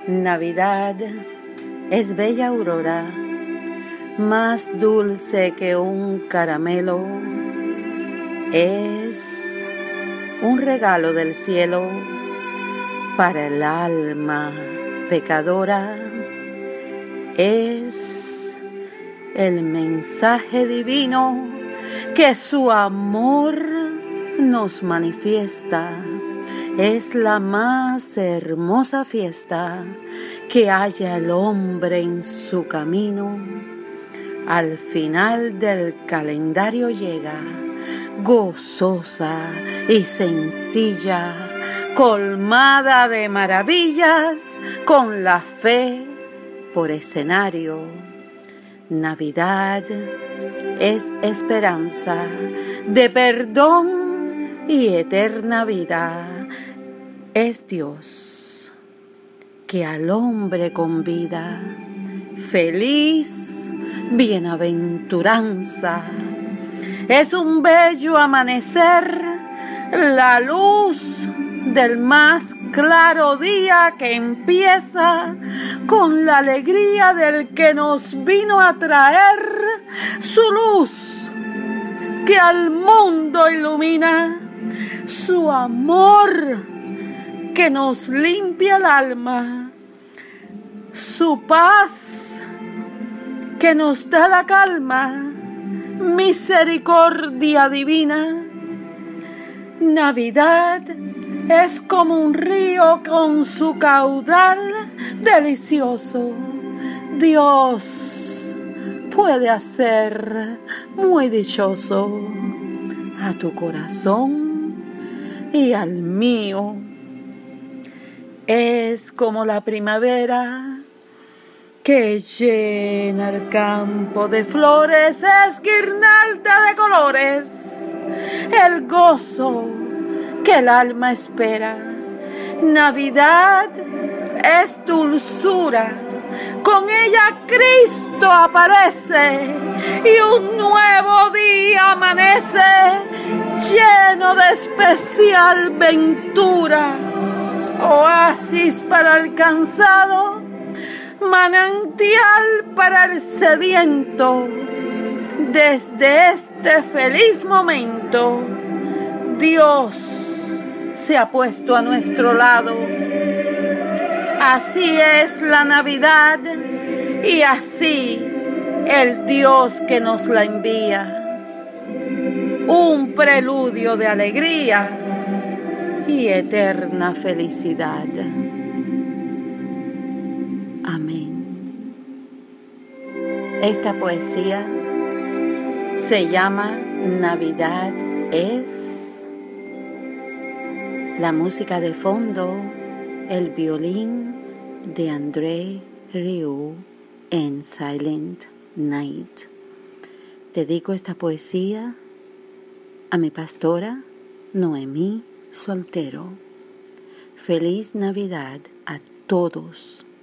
Navidad es bella aurora, más dulce que un caramelo. Es un regalo del cielo para el alma pecadora. Es el mensaje divino que su amor nos manifiesta. Es la más hermosa fiesta que haya el hombre en su camino. Al final del calendario llega, gozosa y sencilla, colmada de maravillas, con la fe por escenario. Navidad es esperanza de perdón y eterna vida. Es Dios que al hombre convida, feliz bienaventuranza. Es un bello amanecer, la luz del más claro día que empieza con la alegría del que nos vino a traer su luz que al mundo ilumina, su amor que nos limpia el alma, su paz que nos da la calma, misericordia divina. Navidad es como un río con su caudal delicioso. Dios puede hacer muy dichoso a tu corazón y al mío. Es como la primavera que llena el campo de flores, es guirnalda de colores, el gozo que el alma espera. Navidad es dulzura, con ella Cristo aparece y un nuevo día amanece lleno de especial ventura. Oasis para el cansado, manantial para el sediento. Desde este feliz momento, Dios se ha puesto a nuestro lado. Así es la Navidad y así el Dios que nos la envía. Un preludio de alegría y eterna felicidad. Amén. Esta poesía se llama Navidad es. La música de fondo, el violín de André Rieu en Silent Night. Dedico esta poesía a mi pastora Noemí Soltero. Feliz Navidad a todos.